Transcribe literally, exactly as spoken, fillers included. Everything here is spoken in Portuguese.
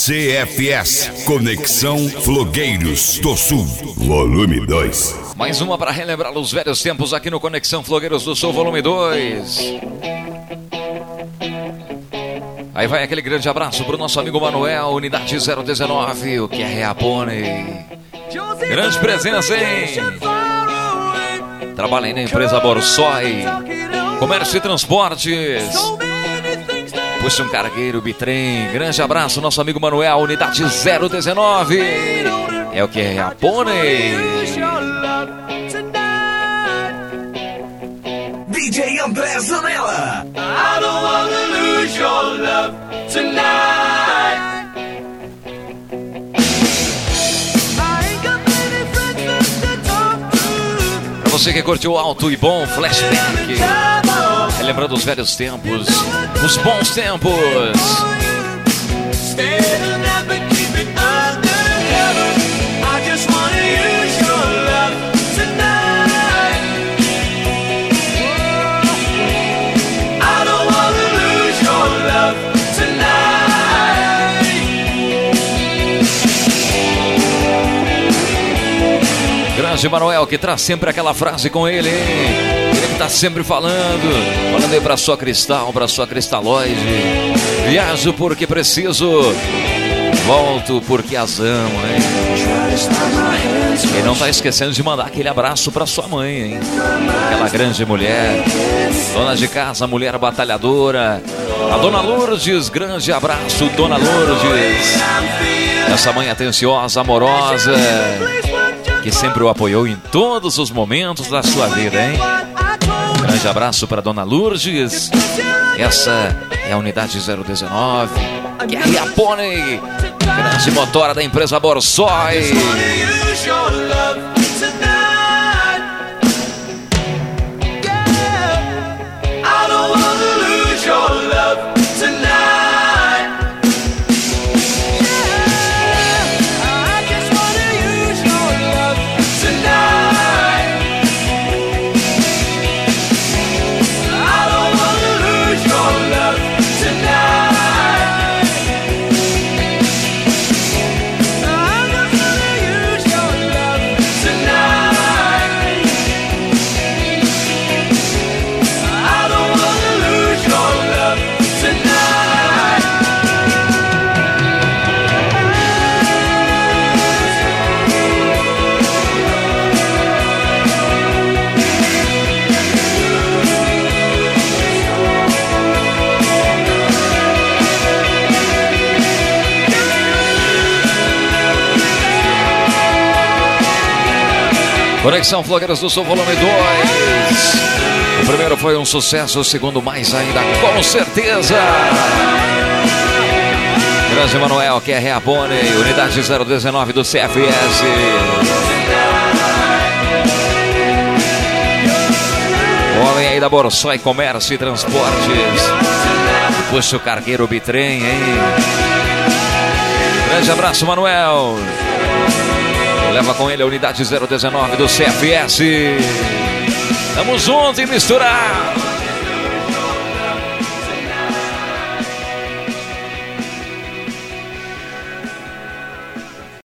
C F S, Conexão Flogueiros do Sul, volume dois. Mais uma para relembrar os velhos tempos aqui no Conexão Flogueiros do Sul, volume dois. Aí vai aquele grande abraço pro nosso amigo Manuel, unidade zero dezenove, o que é Reapone. Grande presença, hein? Trabalha aí na empresa Borsoi, Comércio e Transportes. Puxa um cargueiro, bitrem. Grande abraço, nosso amigo Manuel, unidade zero dezenove. É o que é Reapone. D J André Zanella. I don't wanna lose your love tonight. Pra você que curtiu alto e bom flashback, relembrando os velhos tempos, os bons tempos. Grande Manuel, que traz sempre aquela frase com ele, hein? Ele que tá sempre falando, falando aí pra sua cristal, pra sua cristalóide. Viajo porque preciso, volto porque as amo, hein? E não tá esquecendo de mandar aquele abraço pra sua mãe, hein? Aquela grande mulher, dona de casa, mulher batalhadora, a Dona Lourdes. Grande abraço, Dona Lourdes. Essa mãe atenciosa, amorosa, que sempre o apoiou em todos os momentos da sua vida, hein? Grande abraço para Dona Lourdes. Essa é a unidade zero dezenove, que é a Reapone, grande motora da empresa Borsoi. Conexão Flogueiros do Sul, volume dois. O primeiro foi um sucesso, o segundo mais ainda, com certeza. Grande Manuel, que é Reapone, unidade zero dezenove do C F S. O homem aí da Borsoi, Comércio e Transportes. Puxa o cargueiro bitrem, hein? Grande abraço, Manuel. Leva com ele a unidade zero dezenove do C F S. Tamo junto e misturar.